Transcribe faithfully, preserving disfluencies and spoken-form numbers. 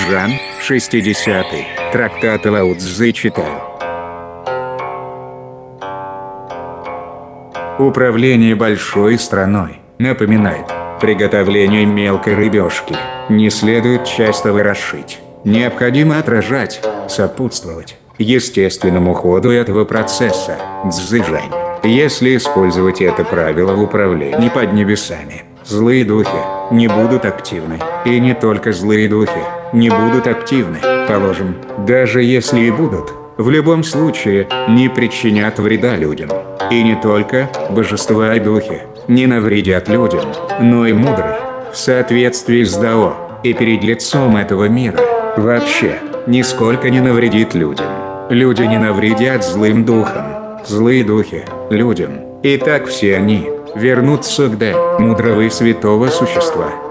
Цзэжан, шестидесятый, трактат Лао Цзы читаю. Управление большой страной, напоминает, приготовление мелкой рыбешки, не следует часто ворошить. Необходимо отражать, сопутствовать естественному ходу этого процесса. Цзэжань. Если использовать это правило в управлении под небесами, злые духи не будут активны. И не только злые духи не будут активны, положим, даже если и будут, в любом случае не причинят вреда людям. И не только божества и духи не навредят людям, но и мудрый, в соответствии с Дао, и перед лицом этого мира, вообще нисколько не навредит людям. Люди не навредят злым духам, злые духи – людям. И так все они вернутся к Дао мудрого и святого существа.